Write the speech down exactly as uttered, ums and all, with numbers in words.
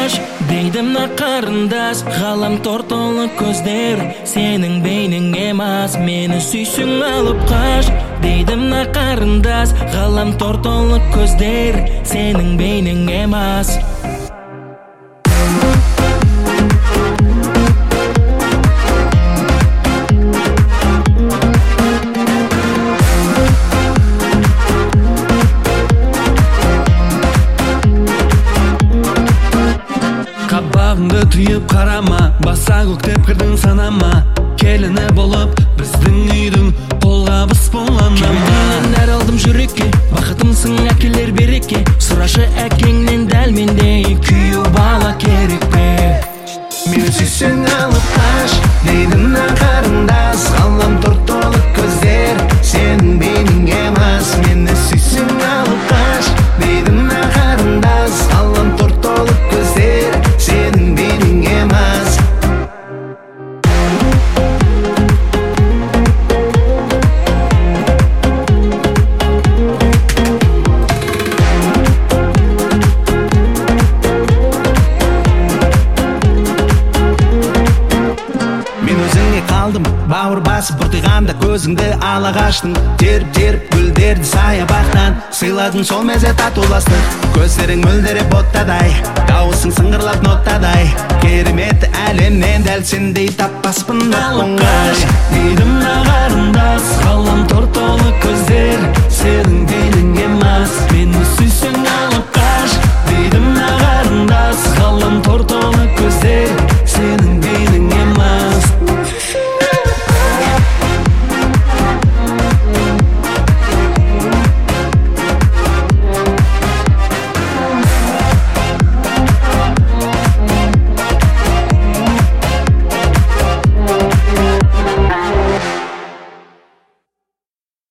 қаш, дейді мына қарындас. Ғаламтор толы көздер, сенің бейнең емас. Мені сүйсің алып қаш, дейді мына қарындас. Ғаламтор толы көздер, сенің бейнең емас. Қабағыңды түйіп қарама, баса көктеп кірдің санама. Келіні болып біздің үйдің қолғабыс болғаннан. Кеудемнен нәр алдым жүрекке, бақытымсың әкелер береке. Сұрашы әкеңнен дәл мендей күйеу бала керек пе? Мені сүйсең алып қаш, дейді мына қарындас. Ғаламтор толы көздер, сенің бейнең емас. Мені сүйсең алып қаш, дейді мына қарындас. Ғаламтор толы көздер, сенің бейнең емас. Қалдым, бауыр басып бұртиғанда көзіңді ала қаштың. Теріп-теріп гүлдерді саябақтан сыйладың, сол мезет татуластық. Көздерің мөлдіреп оттадай, дауысың сыңғырлап ноттадай. Керемет әлемнен дәл сендей таппаспын. Алып қаш, дейді мына қарындас.